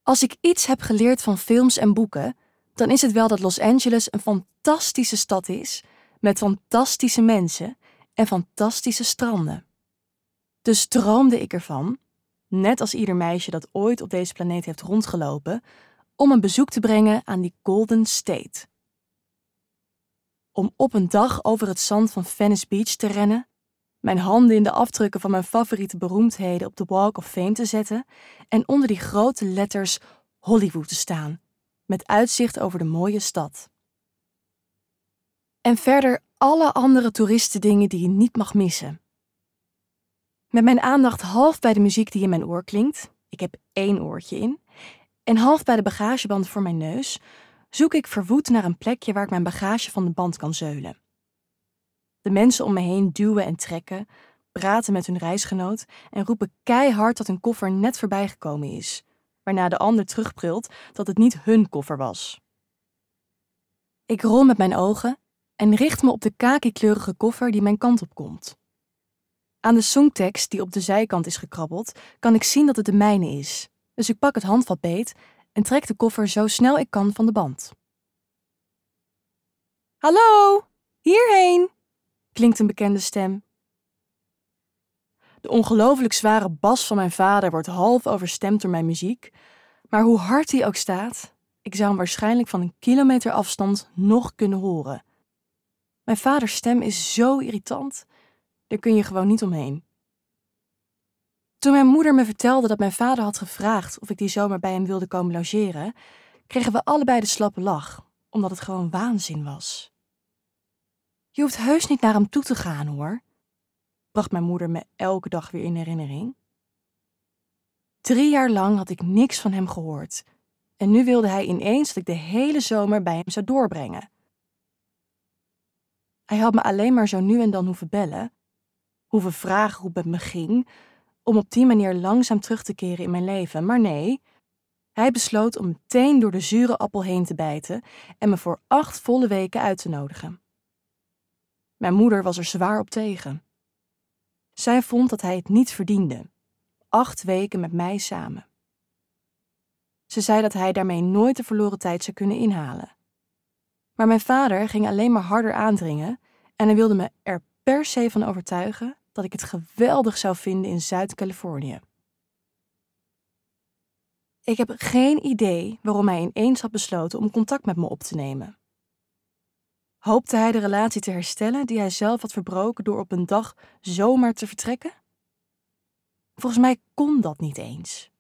Als ik iets heb geleerd van films en boeken, dan is het wel dat Los Angeles een fantastische stad is, met fantastische mensen en fantastische stranden. Dus droomde ik ervan, net als ieder meisje dat ooit op deze planeet heeft rondgelopen, om een bezoek te brengen aan die Golden State. Om op een dag over het zand van Venice Beach te rennen, mijn handen in de afdrukken van mijn favoriete beroemdheden op de Walk of Fame te zetten en onder die grote letters Hollywood te staan, met uitzicht over de mooie stad. En verder alle andere toeristendingen die je niet mag missen. Met mijn aandacht half bij de muziek die in mijn oor klinkt, ik heb 1 oortje in, en half bij de bagageband voor mijn neus, zoek ik verwoed naar een plekje waar ik mijn bagage van de band kan zeulen. De mensen om me heen duwen en trekken, praten met hun reisgenoot en roepen keihard dat hun koffer net voorbijgekomen is, waarna de ander terugbrult dat het niet hun koffer was. Ik rol met mijn ogen en richt me op de khaki-kleurige koffer die mijn kant op komt. Aan de songtekst die op de zijkant is gekrabbeld, kan ik zien dat het de mijne is, dus ik pak het handvat beet en trek de koffer zo snel ik kan van de band. Hallo, hierheen, klinkt een bekende stem. De ongelooflijk zware bas van mijn vader wordt half overstemd door mijn muziek, maar hoe hard die ook staat, ik zou hem waarschijnlijk van 1 kilometer afstand nog kunnen horen. Mijn vaders stem is zo irritant, daar kun je gewoon niet omheen. Toen mijn moeder me vertelde dat mijn vader had gevraagd of ik die zomer bij hem wilde komen logeren, kregen we allebei de slappe lach, omdat het gewoon waanzin was. Je hoeft heus niet naar hem toe te gaan, hoor, bracht mijn moeder me elke dag weer in herinnering. 3 jaar lang had ik niks van hem gehoord en nu wilde hij ineens dat ik de hele zomer bij hem zou doorbrengen. Hij had me alleen maar zo nu en dan hoeven bellen, hoeven vragen hoe het met me ging, om op die manier langzaam terug te keren in mijn leven, maar nee, hij besloot om meteen door de zure appel heen te bijten en me voor 8 volle weken uit te nodigen. Mijn moeder was er zwaar op tegen. Zij vond dat hij het niet verdiende. 8 weken met mij samen. Ze zei dat hij daarmee nooit de verloren tijd zou kunnen inhalen. Maar mijn vader ging alleen maar harder aandringen en hij wilde me er per se van overtuigen dat ik het geweldig zou vinden in Zuid-Californië. Ik heb geen idee waarom hij ineens had besloten om contact met me op te nemen. Hoopte hij de relatie te herstellen die hij zelf had verbroken door op een dag zomaar te vertrekken? Volgens mij kon dat niet eens.